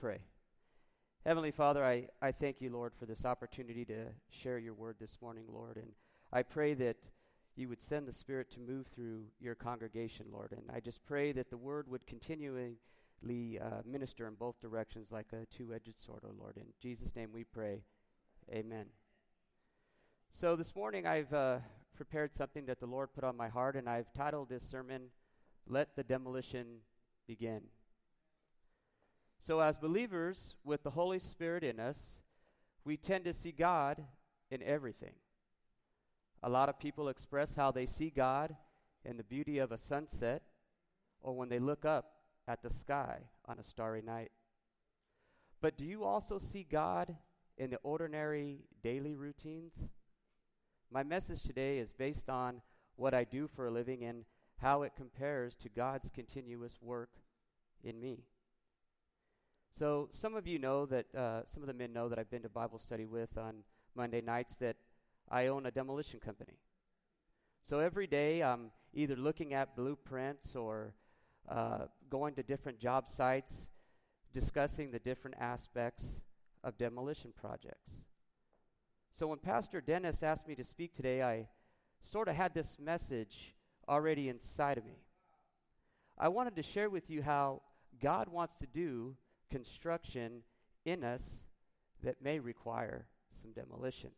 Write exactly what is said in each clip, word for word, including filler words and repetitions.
Pray. Heavenly Father, I, I thank you, Lord, for this opportunity to share your word this morning, Lord. And I pray that you would send the Spirit to move through your congregation, Lord. And I just pray that the word would continually uh, minister in both directions like a two-edged sword, oh Lord. In Jesus' name we pray. Amen. So this morning I've uh, prepared something that the Lord put on my heart, and I've titled this sermon, Let the Demolition Begin. So as believers with the Holy Spirit in us, we tend to see God in everything. A lot of people express how they see God in the beauty of a sunset or when they look up at the sky on a starry night. But do you also see God in the ordinary daily routines? My message today is based on what I do for a living and how it compares to God's continuous work in me. So some of you know that, uh, some of the men know that I've been to Bible study with on Monday nights that I own a demolition company. So every day I'm either looking at blueprints or uh, going to different job sites, discussing the different aspects of demolition projects. So when Pastor Dennis asked me to speak today, I sort of had this message already inside of me. I wanted to share with you how God wants to do construction in us that may require some demolition.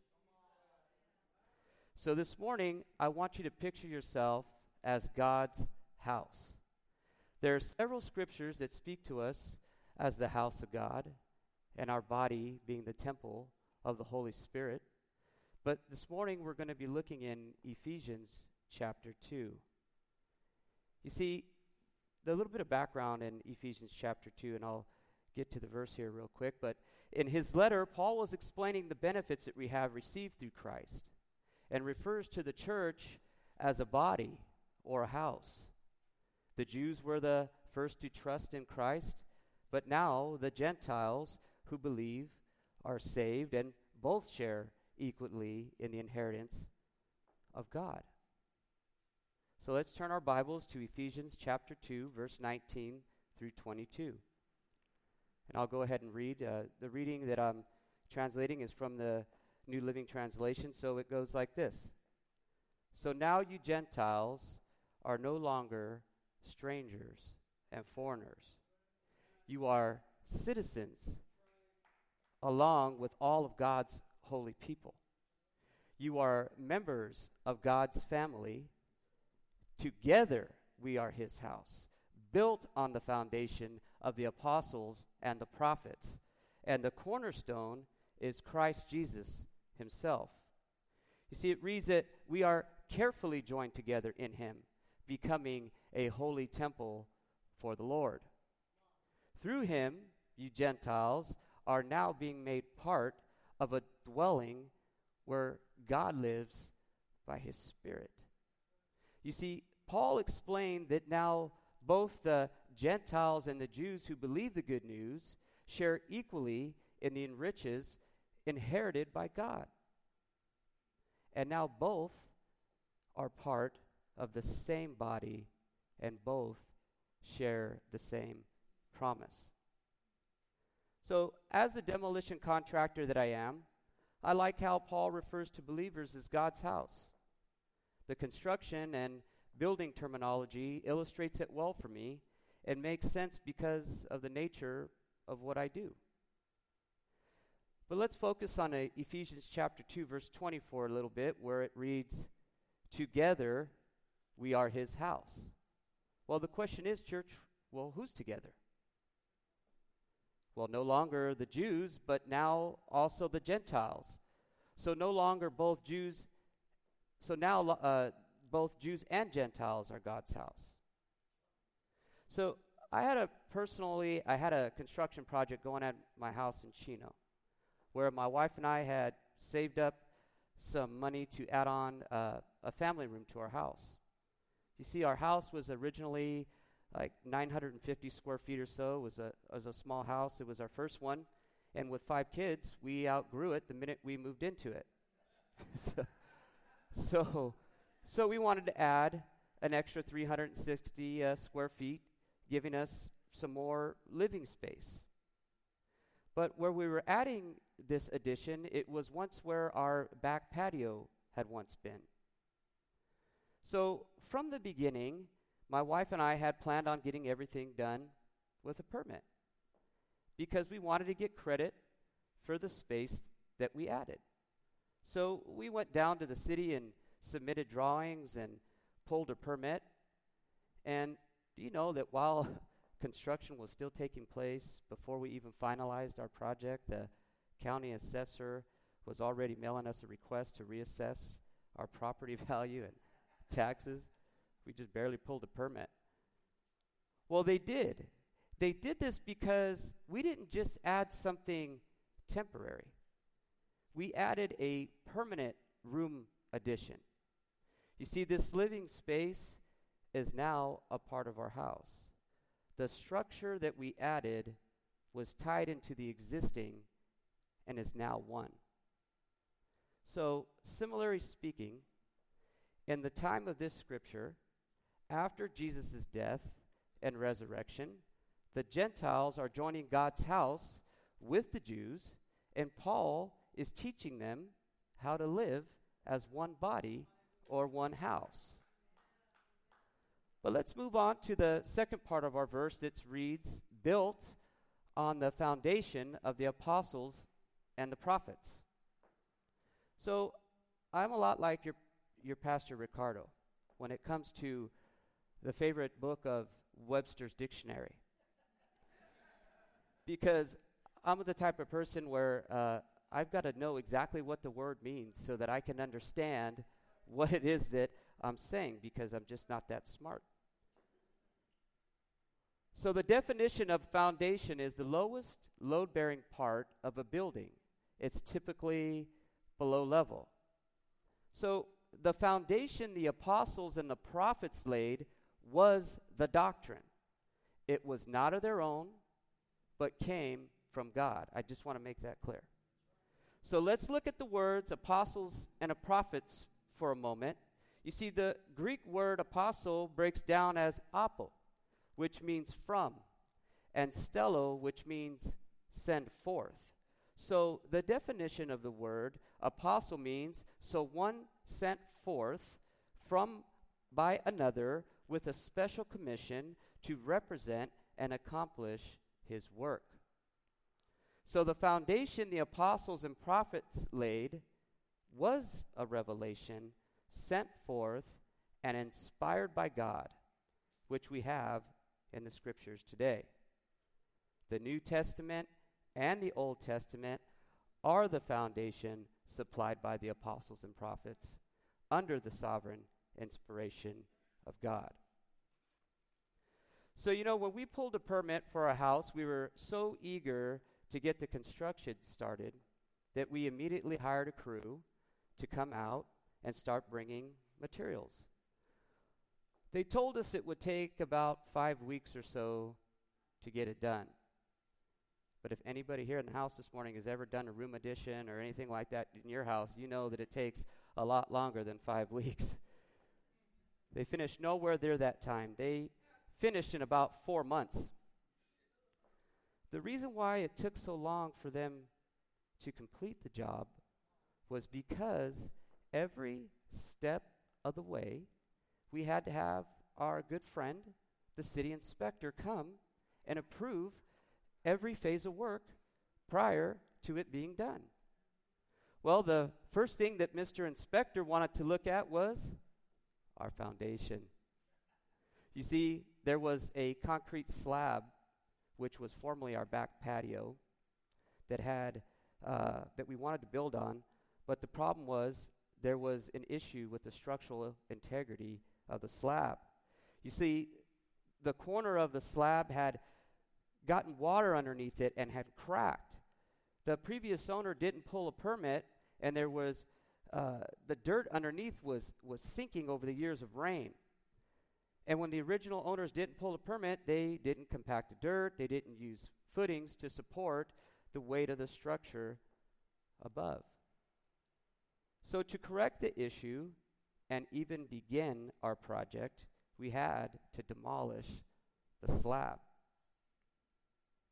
So this morning, I want you to picture yourself as God's house. There are several scriptures that speak to us as the house of God and our body being the temple of the Holy Spirit. But this morning, we're going to be looking in Ephesians chapter two. You see, the little bit of background in Ephesians chapter two, and I'll get to the verse here real quick, but in his letter, Paul was explaining the benefits that we have received through Christ and refers to the church as a body or a house. The Jews were the first to trust in Christ, but now the Gentiles who believe are saved and both share equally in the inheritance of God. So let's turn our Bibles to Ephesians chapter two, verse nineteen through twenty-two. And I'll go ahead and read. Uh, the reading that I'm translating is from the New Living Translation, so it goes like this. So now you Gentiles are no longer strangers and foreigners. You are citizens along with all of God's holy people. You are members of God's family. Together we are his house, built on the foundation of the apostles and the prophets, and the cornerstone is Christ Jesus himself. You see, it reads that we are carefully joined together in him, becoming a holy temple for the Lord. Through him, you Gentiles are now being made part of a dwelling where God lives by his Spirit. You see, Paul explained that now both the Gentiles and the Jews who believe the good news share equally in the riches inherited by God. And now both are part of the same body and both share the same promise. So, as the demolition contractor that I am, I like how Paul refers to believers as God's house. The construction and building terminology illustrates it well for me and makes sense because of the nature of what I do. But let's focus on a Ephesians chapter two, verse twenty-four a little bit, where it reads, together we are his house. Well, the question is, church, well, who's together? Well, no longer the Jews, but now also the Gentiles. So no longer both Jews, so now uh, both Jews and Gentiles are God's house. So I had a personally, I had a construction project going at my house in Chino, where my wife and I had saved up some money to add on uh, a family room to our house. You see, our house was originally like nine hundred fifty square feet or so. It was a, it was a small house. It was our first one. And with five kids, we outgrew it the minute we moved into it. so, so, so we wanted to add an extra three hundred sixty uh, square feet, giving us some more living space. But where we were adding this addition, it was once where our back patio had once been. So from the beginning, my wife and I had planned on getting everything done with a permit because we wanted to get credit for the space that we added. So we went down to the city and submitted drawings and pulled a permit. And do you know that while construction was still taking place, before we even finalized our project, the county assessor was already mailing us a request to reassess our property value and taxes? We just barely pulled a permit. Well, they did. They did this because we didn't just add something temporary. We added a permanent room addition. You see, this living space is now a part of our house. The structure that we added was tied into the existing and is now one. So, similarly speaking, in the time of this scripture, after Jesus' death and resurrection, the Gentiles are joining God's house with the Jews, and Paul is teaching them how to live as one body or one house. But let's move on to the second part of our verse that reads, built on the foundation of the apostles and the prophets. So I'm a lot like your, your pastor Ricardo when it comes to the favorite book of Webster's Dictionary. Because I'm the type of person where uh, I've got to know exactly what the word means so that I can understand what it is that I'm saying, because I'm just not that smart. So the definition of foundation is the lowest load-bearing part of a building. It's typically below level. So the foundation the apostles and the prophets laid was the doctrine. It was not of their own, but came from God. I just want to make that clear. So let's look at the words apostles and a prophets for a moment. You see, the Greek word apostle breaks down as apo, which means from, and stello, which means send forth. So the definition of the word apostle means so one sent forth from by another with a special commission to represent and accomplish his work. So the foundation the apostles and prophets laid was a revelation sent forth and inspired by God, which we have in the scriptures today. The New Testament and the Old Testament are the foundation supplied by the apostles and prophets under the sovereign inspiration of God. So, you know, when we pulled a permit for a house, we were so eager to get the construction started that we immediately hired a crew to come out and start bringing materials. They told us it would take about five weeks or so to get it done. But if anybody here in the house this morning has ever done a room addition or anything like that in your house, you know that it takes a lot longer than five weeks. They finished nowhere near that time. They finished in about four months. The reason why it took so long for them to complete the job was because every step of the way, we had to have our good friend, the city inspector, come and approve every phase of work prior to it being done. Well, the first thing that Mister Inspector wanted to look at was our foundation. You see, there was a concrete slab, which was formerly our back patio, that had uh, that we wanted to build on, but the problem was there was an issue with the structural integrity of the slab. You see, the corner of the slab had gotten water underneath it and had cracked. The previous owner didn't pull a permit, and there was uh, the dirt underneath was was sinking over the years of rain. And when the original owners didn't pull a permit, they didn't compact the dirt, they didn't use footings to support the weight of the structure above. So to correct the issue and even begin our project, we had to demolish the slab.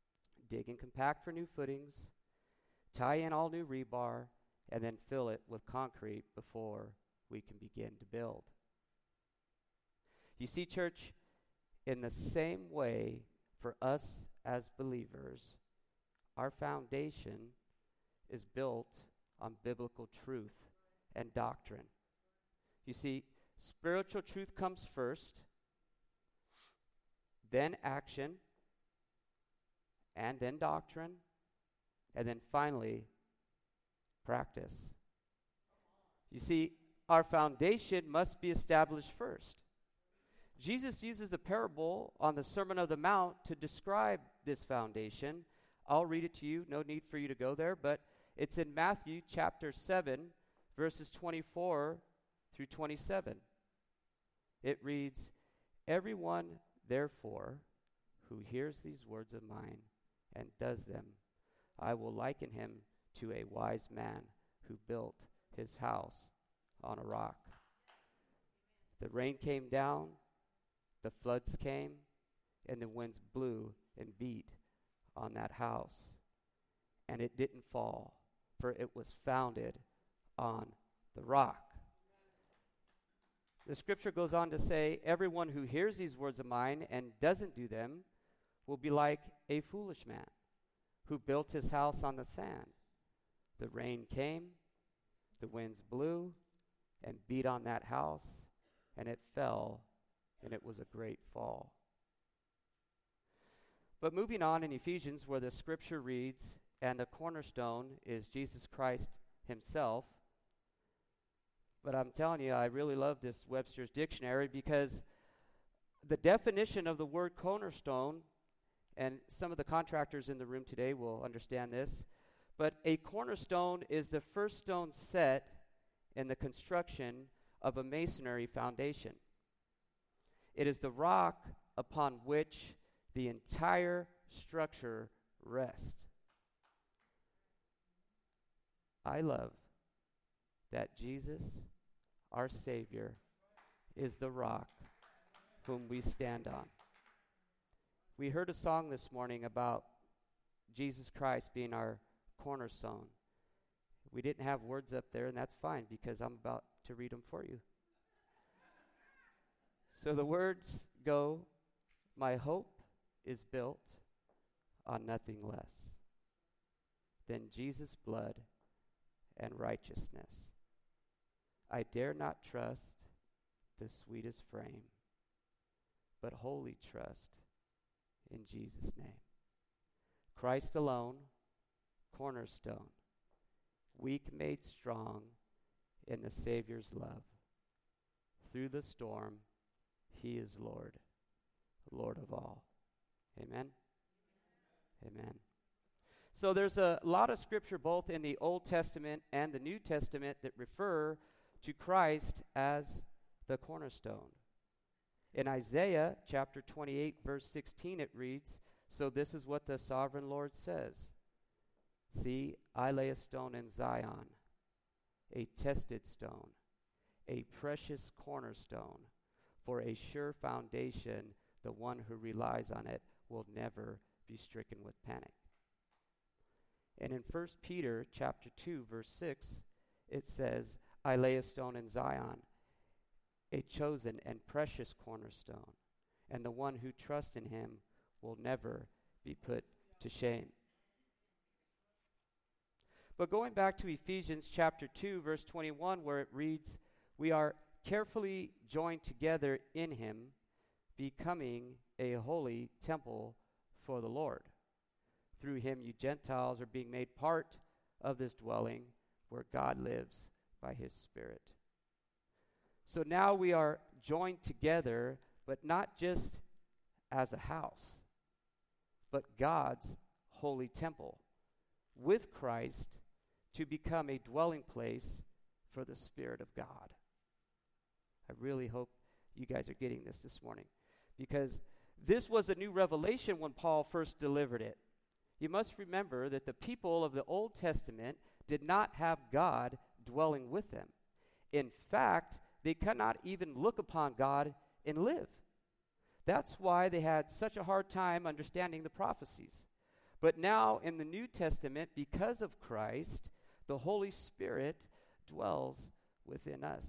dig and compact for new footings, tie in all new rebar, and then fill it with concrete before we can begin to build. You see, church, in the same way for us as believers, our foundation is built on biblical truth and doctrine. You see, spiritual truth comes first, then action, and then doctrine, and then finally, practice. You see, our foundation must be established first. Jesus uses the parable on the Sermon on the Mount to describe this foundation. I'll read it to you. No need for you to go there, but it's in Matthew chapter seven, verses twenty-four through twenty-seven. It reads, "Everyone, therefore, who hears these words of mine and does them, I will liken him to a wise man who built his house on a rock. The rain came down, the floods came, and the winds blew and beat on that house. And it didn't fall, for it was founded on the rock." The scripture goes on to say, "Everyone who hears these words of mine and doesn't do them will be like a foolish man who built his house on the sand. The rain came, the winds blew, and beat on that house, and it fell, and it was a great fall." But moving on in Ephesians, where the scripture reads, "And the cornerstone is Jesus Christ himself." But I'm telling you, I really love this Webster's dictionary, because the definition of the word cornerstone, and some of the contractors in the room today will understand this, but a cornerstone is the first stone set in the construction of a masonry foundation. It is the rock upon which the entire structure rests. I love that Jesus, our Savior, is the rock whom we stand on. We heard a song this morning about Jesus Christ being our cornerstone. We didn't have words up there, and that's fine, because I'm about to read them for you. So the words go, "My hope is built on nothing less than Jesus' blood and righteousness. I dare not trust the sweetest frame, but wholly trust in Jesus' name. Christ alone, cornerstone, weak made strong in the Savior's love. Through the storm, he is Lord, Lord of all." Amen? Amen. So there's a lot of scripture both in the Old Testament and the New Testament that refer to Christ as the cornerstone. In Isaiah chapter twenty-eight, verse sixteen, it reads, "So this is what the sovereign Lord says. See, I lay a stone in Zion, a tested stone, a precious cornerstone, for a sure foundation. The one who relies on it will never be stricken with panic." And in First Peter chapter two, verse six, it says, "I lay a stone in Zion, a chosen and precious cornerstone, and the one who trusts in him will never be put to shame." But going back to Ephesians chapter two, verse twenty-one, where it reads, "We are carefully joined together in him, becoming a holy temple for the Lord. Through him you Gentiles are being made part of this dwelling where God lives by his Spirit." So now we are joined together, but not just as a house, but God's holy temple, with Christ, to become a dwelling place for the Spirit of God. I really hope you guys are getting this this morning, because this was a new revelation when Paul first delivered it. You must remember that the people of the Old Testament did not have God dwelling with them. In fact, they could not even look upon God and live. That's why they had such a hard time understanding the prophecies. But now in the New Testament, because of Christ, the Holy Spirit dwells within us.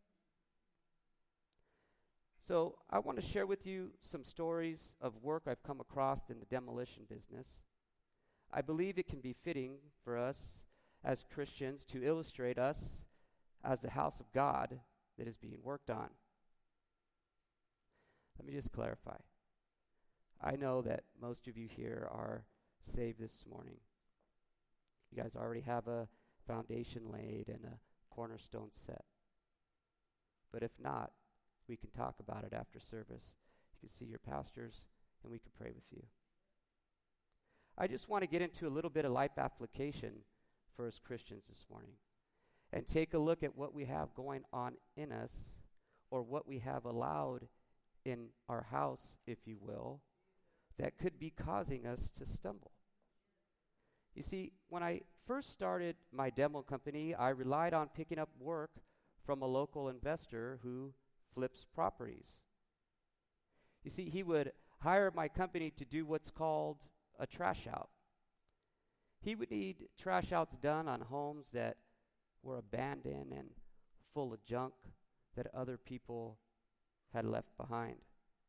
So I want to share with you some stories of work I've come across in the demolition business. I believe it can be fitting for us as Christians to illustrate us as the house of God that is being worked on. Let me just clarify. I know that most of you here are saved this morning. You guys already have a foundation laid and a cornerstone set. But if not, we can talk about it after service. You can see your pastors and we can pray with you. I just want to get into a little bit of life application for us Christians this morning and take a look at what we have going on in us, or what we have allowed in our house, if you will, that could be causing us to stumble. You see, when I first started my demo company, I relied on picking up work from a local investor who flips properties. You see, he would hire my company to do what's called a trash out. He would need trash outs done on homes that were abandoned and full of junk that other people had left behind.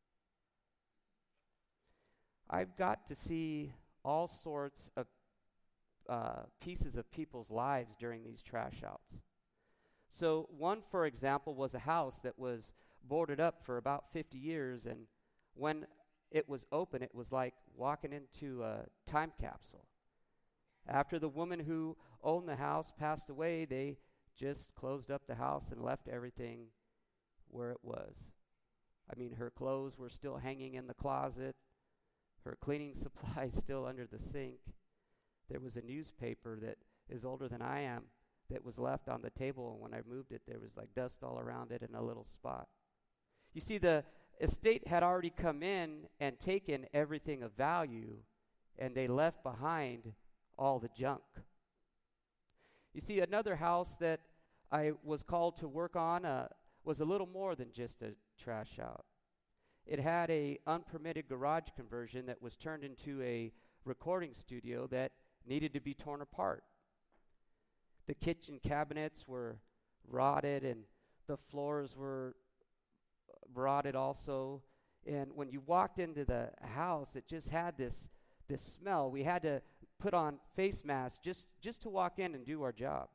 I've got to see all sorts of uh, pieces of people's lives during these trash outs. So one, for example, was a house that was boarded up for about fifty years, and when it was open, it was like walking into a time capsule. After the woman who owned the house passed away, they just closed up the house and left everything where it was. I mean, her clothes were still hanging in the closet, her cleaning supplies still under the sink. There was a newspaper that is older than I am that was left on the table, and when I moved it, there was like dust all around it and a little spot. You see, the estate had already come in and taken everything of value, and they left behind all the junk. You see, another house that I was called to work on uh, was a little more than just a trash out. It had a unpermitted garage conversion that was turned into a recording studio that needed to be torn apart. The kitchen cabinets were rotted, and the floors were rotted also. And when you walked into the house, it just had this this smell. We had to put on face masks just, just to walk in and do our job.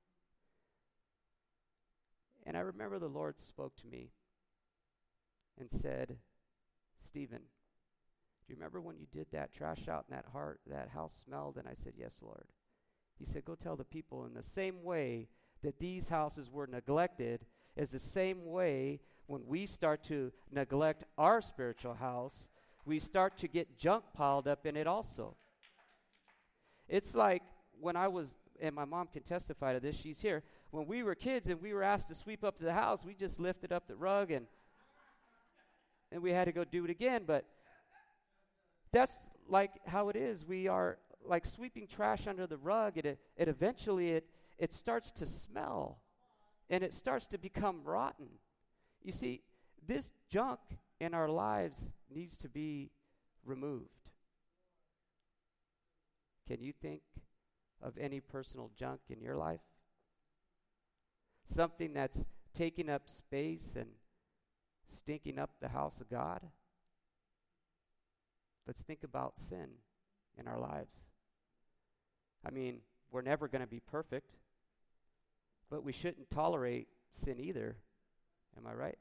And I remember the Lord spoke to me and said, "Stephen, do you remember when you did that trash out and that heart, that house smelled?" And I said, "Yes, Lord." He said, "Go tell the people in the same way that these houses were neglected is the same way when we start to neglect our spiritual house, we start to get junk piled up in it also." It's like when I was, and my mom can testify to this, she's here. When we were kids and we were asked to sweep up to the house, we just lifted up the rug and and we had to go do it again. But that's like how it is. We are like sweeping trash under the rug. It, it eventually, it, it starts to smell and it starts to become rotten. You see, this junk in our lives needs to be removed. Can you think of any personal junk in your life? Something that's taking up space and stinking up the house of God? Let's think about sin in our lives. I mean, we're never going to be perfect, but we shouldn't tolerate sin either. Am I right?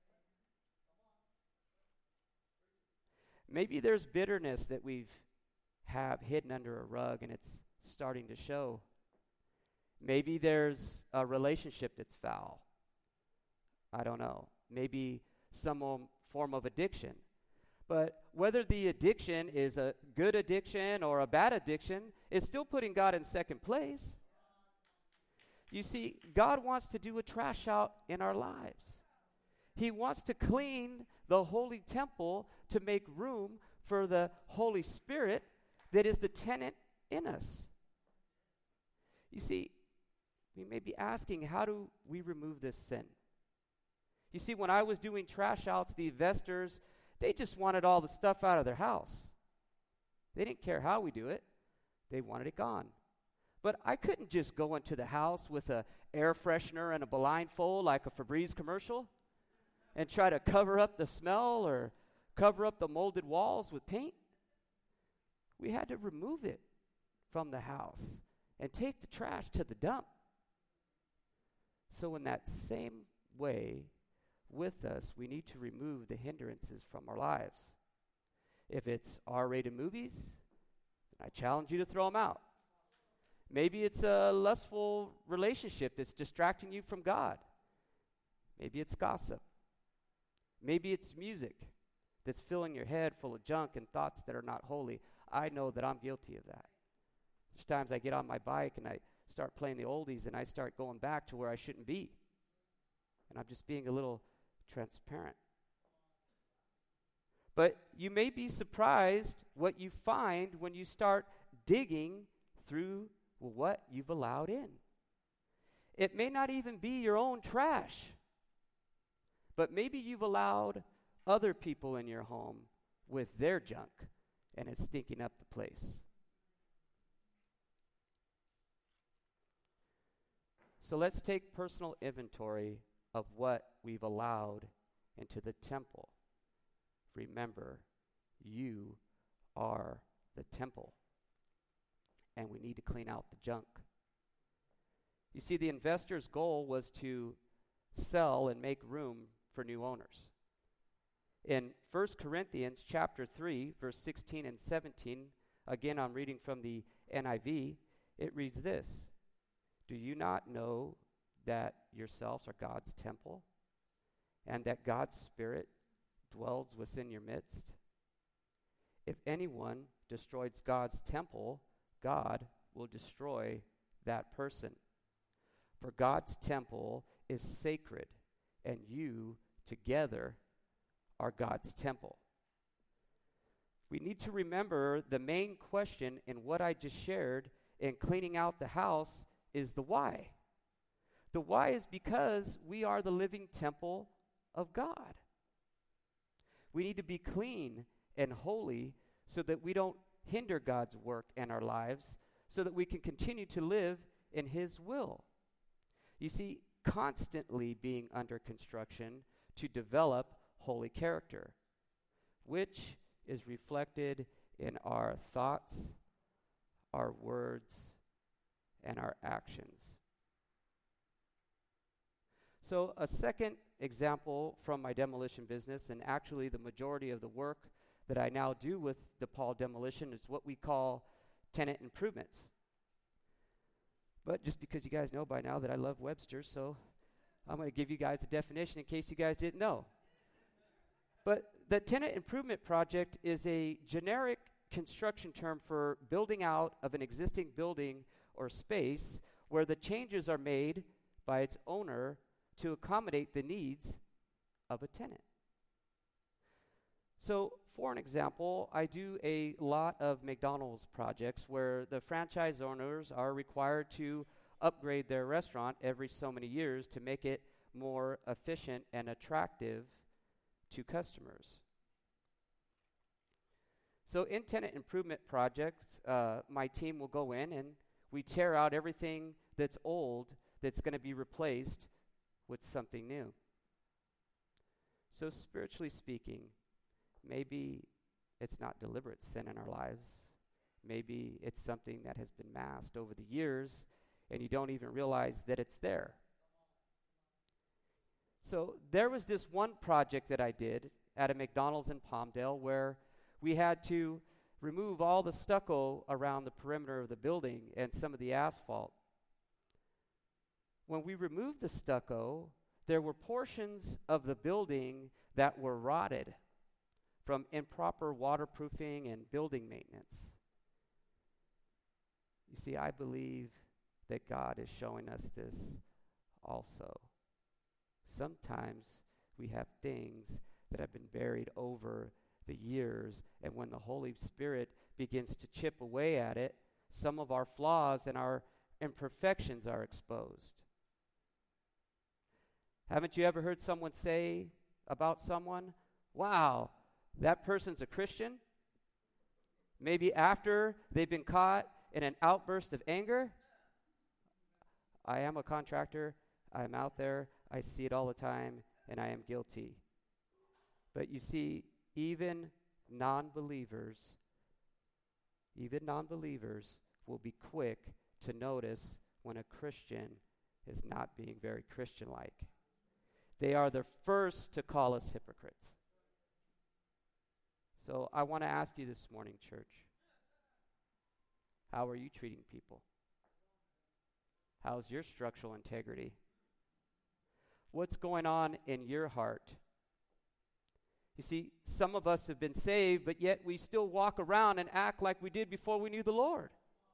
Maybe there's bitterness that we've have hidden under a rug and it's starting to show. Maybe there's a relationship that's foul. I don't know. Maybe some um, form of addiction. But whether the addiction is a good addiction or a bad addiction, it's still putting God in second place. You see, God wants to do a trash out in our lives. He wants to clean the holy temple to make room for the Holy Spirit that is the tenant in us. You see, we may be asking, how do we remove this sin? You see, when I was doing trash outs, the investors, they just wanted all the stuff out of their house. They didn't care how we do it. They wanted it gone. But I couldn't just go into the house with a air freshener and a blindfold like a Febreze commercial and try to cover up the smell or cover up the molded walls with paint. We had to remove it from the house and take the trash to the dump. So in that same way, with us, we need to remove the hindrances from our lives. If it's R-rated movies, then I challenge you to throw them out. Maybe it's a lustful relationship that's distracting you from God. Maybe it's gossip. Maybe it's music that's filling your head full of junk and thoughts that are not holy. I know that I'm guilty of that. There's times I get on my bike and I start playing the oldies and I start going back to where I shouldn't be. And I'm just being a little transparent. But you may be surprised what you find when you start digging through what you've allowed in. It may not even be your own trash, but maybe you've allowed other people in your home with their junk, and it's stinking up the place. So let's take personal inventory of what we've allowed into the temple. Remember, you are the temple, and we need to clean out the junk. You see, the investor's goal was to sell and make room for new owners. In First Corinthians chapter three, verse sixteen and seventeen, again I'm reading from the N I V, it reads this: Do you not know that yourselves are God's temple, and that God's Spirit dwells within your midst? If anyone destroys God's temple, God will destroy that person. For God's temple is sacred, and you together are God's temple. We need to remember the main question in what I just shared in cleaning out the house is the why. The why is because we are the living temple of God. We need to be clean and holy so that we don't hinder God's work in our lives, so that we can continue to live in His will. You see, constantly being under construction to develop holy character, which is reflected in our thoughts, our words, and our actions. So a second example from my demolition business, and actually the majority of the work that I now do with DePaul Demolition, is what we call tenant improvements. But just because you guys know by now that I love Webster, so I'm going to give you guys a definition in case you guys didn't know. But the tenant improvement project is a generic construction term for building out of an existing building or space where the changes are made by its owner to accommodate the needs of a tenant. So, for an example, I do a lot of McDonald's projects where the franchise owners are required to upgrade their restaurant every so many years to make it more efficient and attractive to customers. So in tenant improvement projects, uh, my team will go in and we tear out everything that's old that's going to be replaced with something new. So spiritually speaking, maybe it's not deliberate sin in our lives. Maybe it's something that has been masked over the years and you don't even realize that it's there. So there was this one project that I did at a McDonald's in Palmdale where we had to remove all the stucco around the perimeter of the building and some of the asphalt. When we removed the stucco, there were portions of the building that were rotted from improper waterproofing and building maintenance. You see, I believe that God is showing us this also. Sometimes we have things that have been buried over the years, and when the Holy Spirit begins to chip away at it, some of our flaws and our imperfections are exposed. Haven't you ever heard someone say about someone, wow, that person's a Christian? maybe after they've been caught in an outburst of anger. I am a contractor. I'm out there. I see it all the time, and I am guilty. But you see, even non-believers, even non-believers will be quick to notice when a Christian is not being very Christian-like. They are the first to call us hypocrites. So I want to ask you this morning, church, how are you treating people? How's your structural integrity? What's going on in your heart? You see, some of us have been saved, but yet we still walk around and act like we did before we knew the Lord.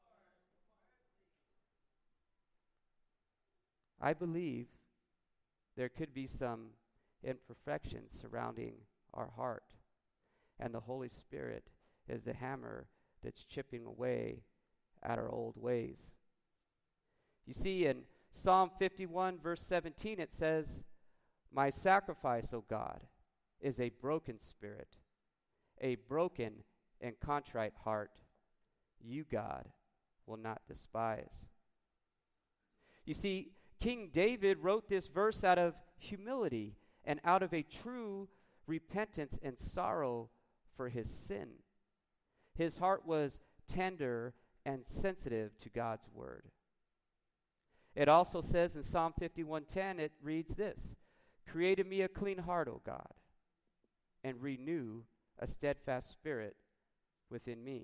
I believe there could be some imperfections surrounding our heart, and the Holy Spirit is the hammer that's chipping away at our old ways. You see, in Psalm fifty-one, verse seventeen, it says, "My sacrifice, O God, is a broken spirit, a broken and contrite heart. You, God, will not despise." You see, King David wrote this verse out of humility and out of a true repentance and sorrow for his sin. His heart was tender and sensitive to God's word. It also says in Psalm fifty-one ten, it reads this, "Create in me a clean heart, O God, and renew a steadfast spirit within me."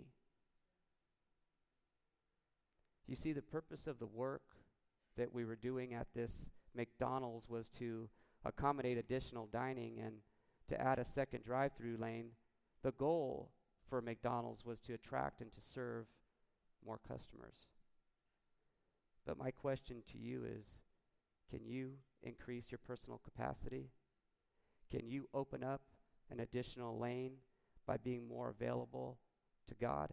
You see, the purpose of the work that we were doing at this McDonald's was to accommodate additional dining and to add a second drive-through lane. The goal for McDonald's was to attract and to serve more customers. But my question to you is, can you increase your personal capacity? Can you open up an additional lane by being more available to God?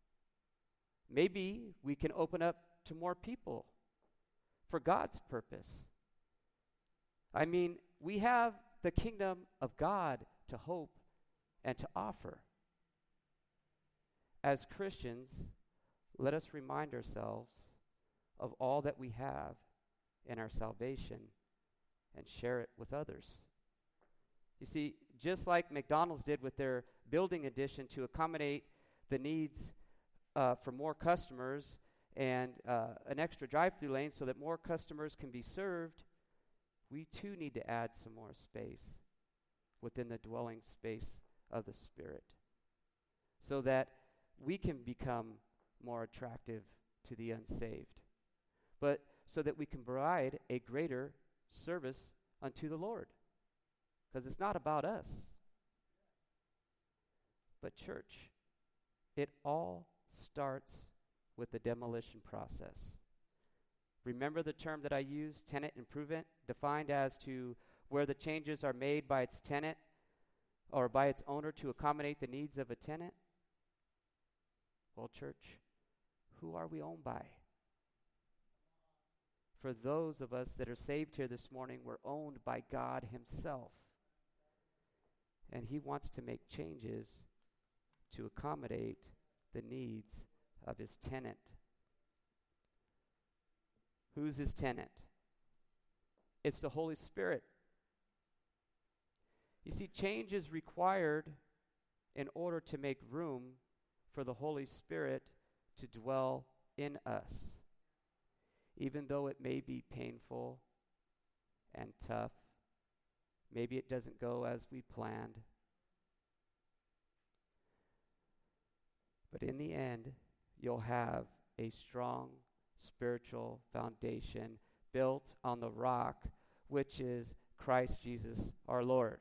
Maybe we can open up to more people for God's purpose. I mean, we have the kingdom of God to hope and to offer. As Christians, let us remind ourselves of all that we have in our salvation and share it with others. You see, just like McDonald's did with their building addition to accommodate the needs uh, for more customers and uh, an extra drive-through lane so that more customers can be served, we too need to add some more space within the dwelling space of the Spirit so that we can become more attractive to the unsaved, but so that we can provide a greater service unto the Lord. Because it's not about us. But church, it all starts with the demolition process. Remember the term that I used, tenant improvement, defined as to where the changes are made by its tenant or by its owner to accommodate the needs of a tenant? Well, church, who are we owned by? For those of us that are saved here this morning, we're owned by God himself. And he wants to make changes to accommodate the needs of his tenant. Who's his tenant? It's the Holy Spirit. You see, change is required in order to make room for the Holy Spirit to dwell in us. Even though it may be painful and tough, maybe it doesn't go as we planned. But in the end, you'll have a strong spiritual foundation built on the rock, which is Christ Jesus our Lord.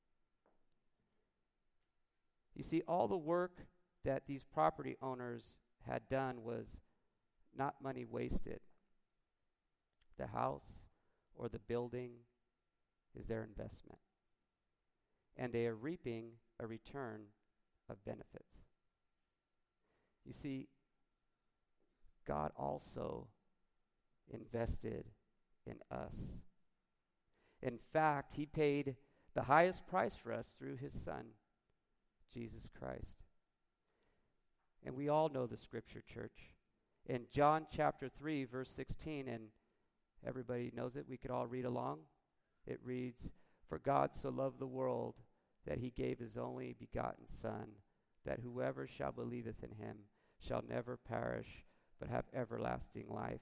You see, all the work that these property owners had done was not money wasted. The house or the building is their investment. And they are reaping a return of benefits. You see, God also invested in us. In fact, he paid the highest price for us through his Son, Jesus Christ. And we all know the scripture, church. In John chapter three, verse sixteen, and everybody knows it, we could all read along. It reads, "For God so loved the world that he gave his only begotten Son, that whoever shall believeth in him shall never perish, but have everlasting life."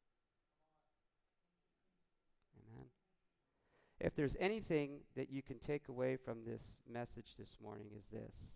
Amen. If there's anything that you can take away from this message this morning is this.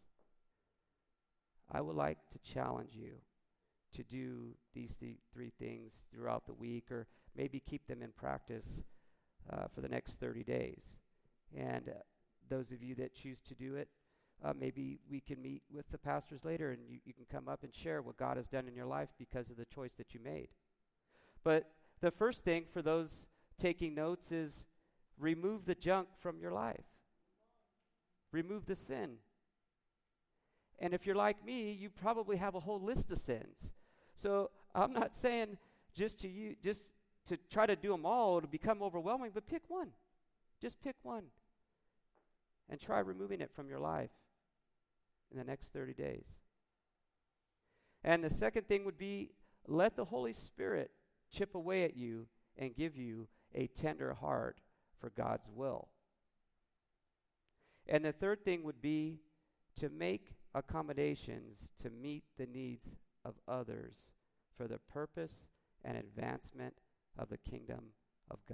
I would like to challenge you to do these th- three things throughout the week, or maybe keep them in practice uh, for the next thirty days. And uh, those of you that choose to do it, uh, maybe we can meet with the pastors later and you, you can come up and share what God has done in your life because of the choice that you made. But the first thing for those taking notes is remove the junk from your life. Remove the sin. And if you're like me, you probably have a whole list of sins. So I'm not saying just to you, just to try to do them all to become overwhelming, but pick one. Just pick one. And try removing it from your life in the next thirty days. And the second thing would be let the Holy Spirit chip away at you and give you a tender heart for God's will. And the third thing would be to make accommodations to meet the needs of others for the purpose and advancement of the kingdom of God.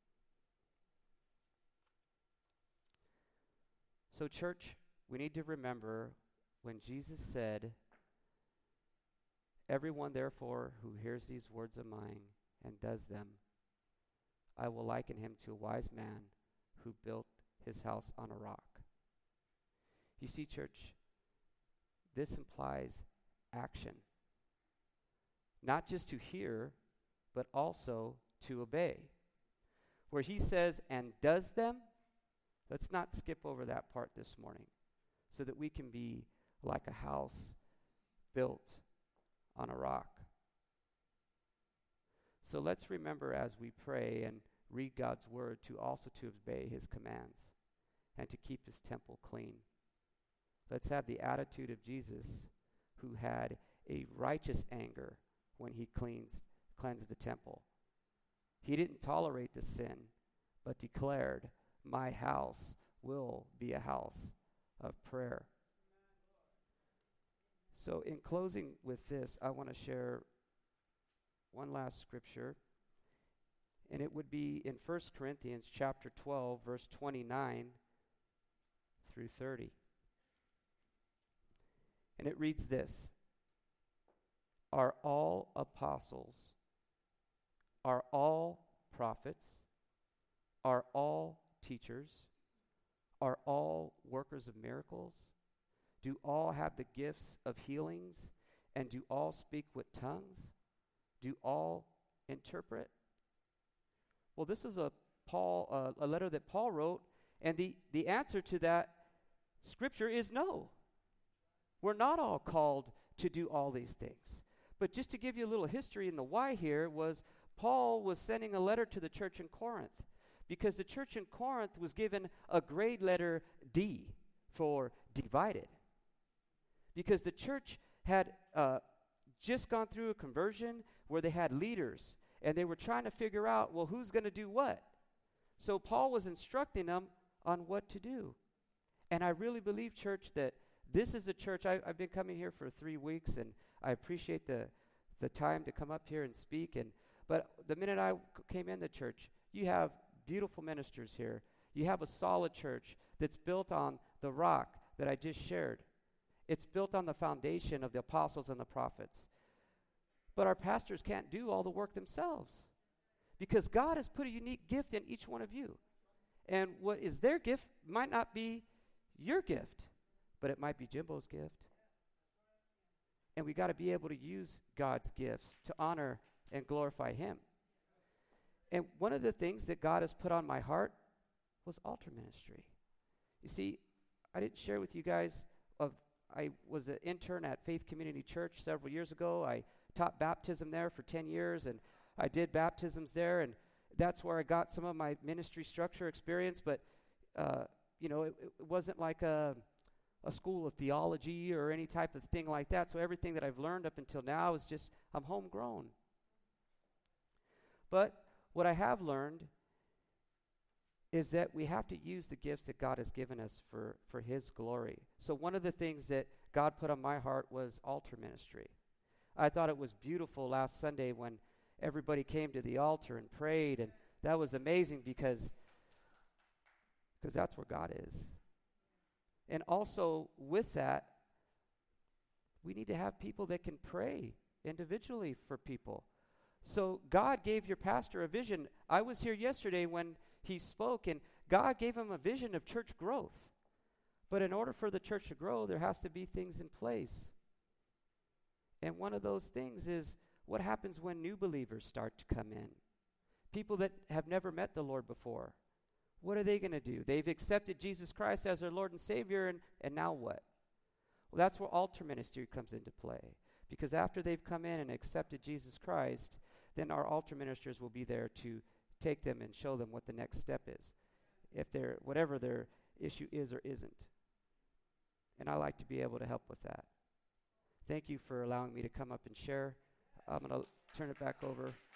So, church, we need to remember when Jesus said, "Everyone, therefore, who hears these words of mine and does them, I will liken him to a wise man who built his house on a rock." You see, church, this implies action. Not just to hear, but also to obey. Where he says, "and does them," let's not skip over that part this morning so that we can be like a house built on a rock. So let's remember as we pray and read God's word to also to obey his commands and to keep his temple clean. Let's have the attitude of Jesus, who had a righteous anger when he cleansed, cleansed the temple. He didn't tolerate the sin, but declared, "My house will be a house of prayer." So in closing with this, I want to share one last scripture, and it would be in First Corinthians chapter twelve, verse twenty-nine through thirty. And it reads this: "Are all apostles? Are all prophets? Are all teachers? Are all workers of miracles? Do all have the gifts of healings? And do all speak with tongues? Do all interpret?" Well, this is a Paul uh, a letter that Paul wrote, and the, the answer to that scripture is no. We're not all called to do all these things. But just to give you a little history, and the why here was Paul was sending a letter to the church in Corinth because the church in Corinth was given a grade letter D for divided. Because the church had uh, just gone through a conversion where they had leaders, and they were trying to figure out, well, who's going to do what? So Paul was instructing them on what to do. And I really believe, church, that this is a church. I, I've been coming here for three weeks, and I appreciate the the time to come up here and speak. And but the minute I c- came in the church, you have beautiful ministers here. You have a solid church that's built on the rock that I just shared. It's built on the foundation of the apostles and the prophets. But our pastors can't do all the work themselves because God has put a unique gift in each one of you. And what is their gift might not be your gift, but it might be Jimbo's gift. And we got to be able to use God's gifts to honor and glorify him. And one of the things that God has put on my heart was altar ministry. You see, I didn't share with you guys of I was an intern at Faith Community Church several years ago. I taught baptism there for ten years, and I did baptisms there, and that's where I got some of my ministry structure experience. But, uh, you know, it, it wasn't like a a school of theology or any type of thing like that. So everything that I've learned up until now is just, I'm homegrown. But what I have learned is that we have to use the gifts that God has given us for, for His glory. So one of the things that God put on my heart was altar ministry. I thought it was beautiful last Sunday when everybody came to the altar and prayed, and that was amazing because because that's where God is. And also with that, we need to have people that can pray individually for people. So God gave your pastor a vision. I was here yesterday when he spoke, and God gave him a vision of church growth. But in order for the church to grow, there has to be things in place. And one of those things is what happens when new believers start to come in. People that have never met the Lord before. What are they going to do? They've accepted Jesus Christ as their Lord and Savior, and, and now what? Well, that's where altar ministry comes into play. Because after they've come in and accepted Jesus Christ, then our altar ministers will be there to take them and show them what the next step is, if they're whatever their issue is or isn't. And I like to be able to help with that. Thank you for allowing me to come up and share. I'm going to turn it back over